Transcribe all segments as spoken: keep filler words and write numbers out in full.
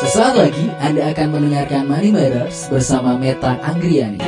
Sesaat lagi Anda akan mendengarkan Money Matters bersama Meta Anggriani.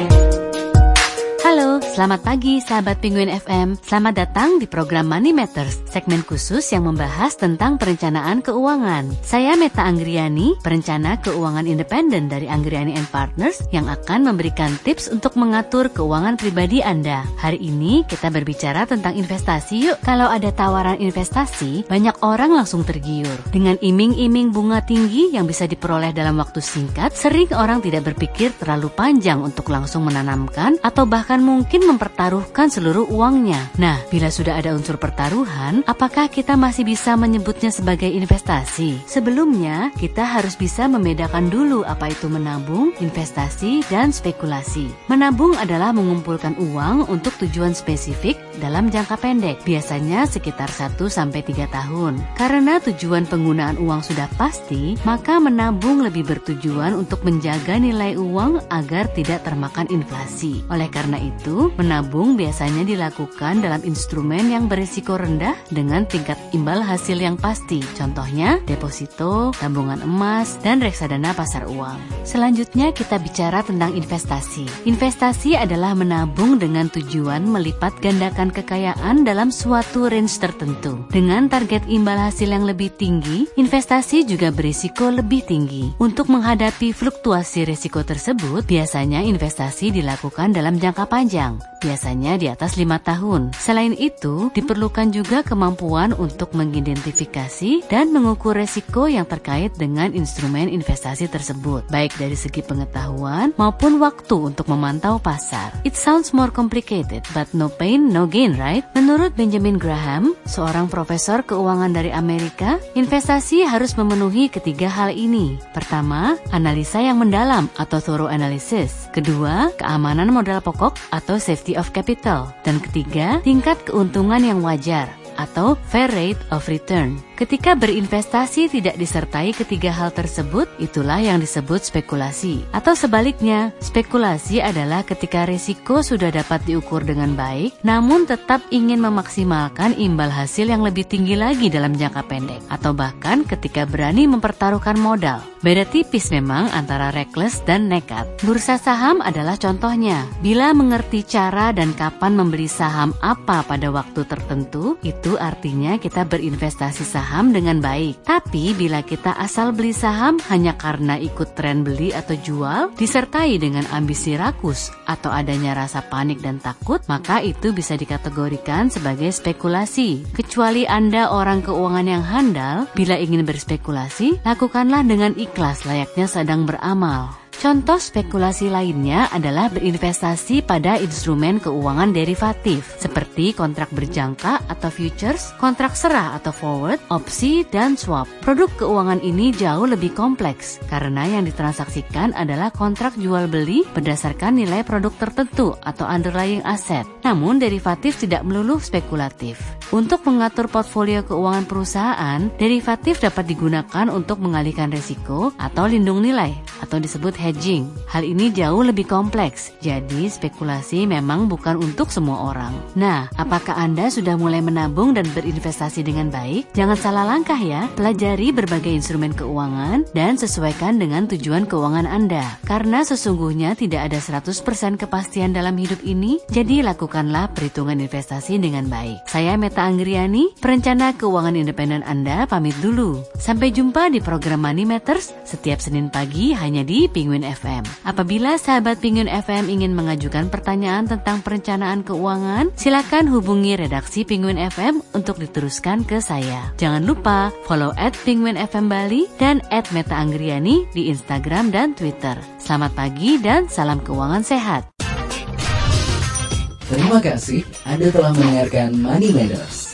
Halo, selamat pagi sahabat Penguin F M. Selamat datang di program Money Matters, segmen khusus yang membahas tentang perencanaan keuangan. Saya Meta Anggriani, perencana keuangan independen dari Anggriani and Partners yang akan memberikan tips untuk mengatur keuangan pribadi Anda. Hari ini kita berbicara tentang investasi yuk. Kalau ada tawaran investasi, banyak orang langsung tergiur. Dengan iming-iming bunga tinggi yang bisa diperoleh dalam waktu singkat, sering orang tidak berpikir terlalu panjang untuk langsung menanamkan atau bahkan mungkin mempertaruhkan seluruh uangnya. Nah, bila sudah ada unsur pertaruhan, apakah kita masih bisa menyebutnya sebagai investasi? Sebelumnya, kita harus bisa membedakan dulu apa itu menabung, investasi, dan spekulasi. Menabung adalah mengumpulkan uang untuk tujuan spesifik dalam jangka pendek, biasanya sekitar satu sampai tiga tahun. Karena tujuan penggunaan uang sudah pasti, maka menabung lebih bertujuan untuk menjaga nilai uang agar tidak termakan inflasi. Oleh karena itu, menabung biasanya dilakukan dalam instrumen yang berisiko rendah dengan tingkat imbal hasil yang pasti. Contohnya, deposito, tabungan emas, dan reksadana pasar uang. Selanjutnya kita bicara tentang investasi. Investasi adalah menabung dengan tujuan melipat gandakan kekayaan dalam suatu range tertentu. Dengan target imbal hasil yang lebih tinggi, investasi juga berisiko lebih tinggi. Untuk menghadapi fluktuasi risiko tersebut, biasanya investasi dilakukan dalam jangka panjang, biasanya di atas lima tahun. Selain itu, diperlukan juga kemampuan untuk mengidentifikasi dan mengukur risiko yang terkait dengan instrumen investasi tersebut, baik dari segi pengetahuan maupun waktu untuk memantau pasar. It sounds more complicated, but no pain, no gain, right? Menurut Benjamin Graham, seorang profesor keuangan dari Amerika, investasi harus memenuhi ketiga hal ini. Pertama, analisa yang mendalam atau thorough analysis. Kedua, keamanan modal pokok atau safety of capital. Dan ketiga, tingkat keuntungan yang wajar atau fair rate of return. Ketika berinvestasi tidak disertai ketiga hal tersebut, itulah yang disebut spekulasi. Atau sebaliknya, spekulasi adalah ketika risiko sudah dapat diukur dengan baik, namun tetap ingin memaksimalkan imbal hasil yang lebih tinggi lagi dalam jangka pendek. Atau bahkan ketika berani mempertaruhkan modal. Beda tipis memang antara reckless dan nekat. Bursa saham adalah contohnya. Bila mengerti cara dan kapan membeli saham apa pada waktu tertentu, itu artinya kita berinvestasi saham dengan baik. Tapi bila kita asal beli saham hanya karena ikut tren beli atau jual, disertai dengan ambisi rakus atau adanya rasa panik dan takut, maka itu bisa dikategorikan sebagai spekulasi. Kecuali Anda orang keuangan yang handal, bila ingin berspekulasi, lakukanlah dengan ikhlas layaknya sedang beramal. Contoh spekulasi lainnya adalah berinvestasi pada instrumen keuangan derivatif seperti kontrak berjangka atau futures, kontrak serah atau forward, opsi, dan swap. Produk keuangan ini jauh lebih kompleks karena yang ditransaksikan adalah kontrak jual beli berdasarkan nilai produk tertentu atau underlying asset. Namun derivatif tidak melulu spekulatif. Untuk mengatur portfolio keuangan perusahaan, derivatif dapat digunakan untuk mengalihkan risiko atau lindung nilai atau disebut hedging. Hal ini jauh lebih kompleks, jadi spekulasi memang bukan untuk semua orang. Nah, apakah Anda sudah mulai menabung dan berinvestasi dengan baik? Jangan salah langkah ya, pelajari berbagai instrumen keuangan dan sesuaikan dengan tujuan keuangan Anda. Karena sesungguhnya tidak ada seratus persen kepastian dalam hidup ini, jadi lakukanlah perhitungan investasi dengan baik. Saya Meta Anggriani, perencana keuangan independen Anda, pamit dulu. Sampai jumpa di program Money Matters setiap Senin pagi hanya di Penguin F M. Apabila sahabat Penguin F M ingin mengajukan pertanyaan tentang perencanaan keuangan, silakan hubungi redaksi Penguin F M untuk diteruskan ke saya. Jangan lupa follow at Penguin F M Bali dan at Meta Anggriani di Instagram dan Twitter. Selamat pagi dan salam keuangan sehat. Terima kasih Anda telah mendengarkan Money Matters.